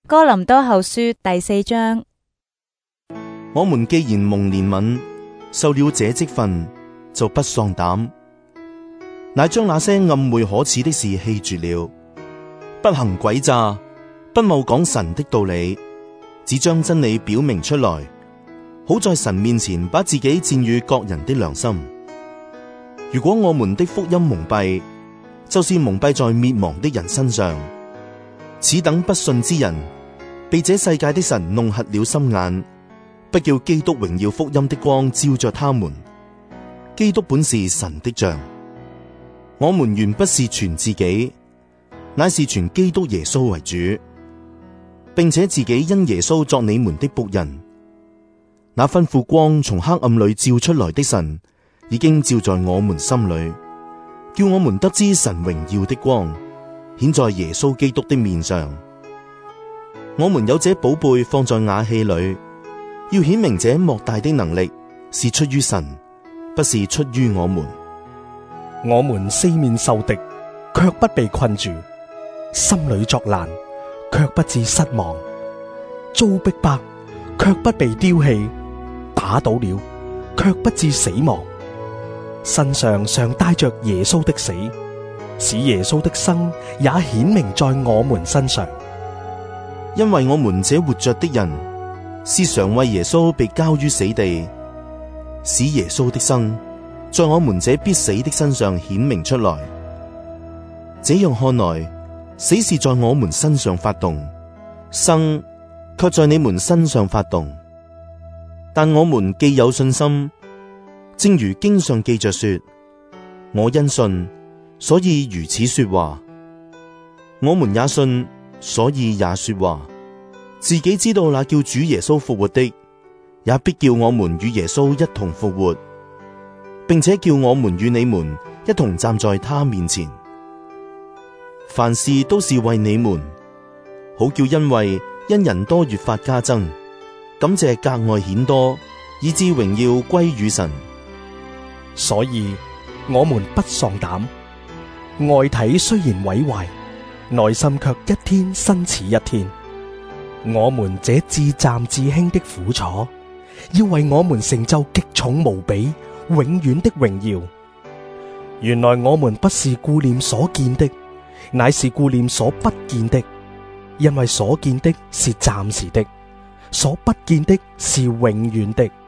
哥林多後書第4章。 我們既然蒙憐憫，受了這職分，就不喪膽，乃將那些暗昧可恥的事棄絕了，不行詭詐，不謬講神的道理，只將真理表明出來，好在神面前把自己薦與各人的良心。如果我們的福音蒙蔽，就是蒙蔽在滅亡的人身上。此等不信之人，被這世界的神弄瞎了心眼，不叫基督榮耀福音的光照着他們。基督本是神的像，我們原不是傳自己，乃是傳基督耶穌為主，並且自己因耶穌作你們的僕人。那吩咐光從黑暗裏照出來的神，已經照在我們心裏，叫我們得知神榮耀的光顯在耶穌基督的面上。我們有這寶貝放在瓦器裏，要顯明這莫大的能力是出於神，不是出於我們。 我們四面受敵，卻不被困住；心裏作難，卻不致失望；遭逼迫，卻不被丟棄；打倒了，卻不致死亡。身上常帶着耶穌的死，使耶穌的生也顯明在我們身上。 因為我們這活着的人，是常為耶穌被交於死地，使耶穌的生在我們這必死的身上顯明出來。這樣看來，死是在我們身上發動，生卻在你們身上發動。但我們既有信心，正如經上記着說：我因信，所以如此說話。我們也信，所以也說話。自己知道那叫主耶穌復活的，也必叫我們與耶穌一同復活，並且叫我們與你們一同站在他面前。凡事都是為你們，好叫因人多越發加增，感謝格外顯多，以致榮耀歸與神。 所以我們不喪膽，外體雖然毀壞，內心卻一天新似一天。我們這至暫至輕的苦楚，要為我們成就極重無比、永遠的榮耀。原來我們不是顧念所見的，乃是顧念所不見的，因為所見的是暫時的，所不見的是永遠的。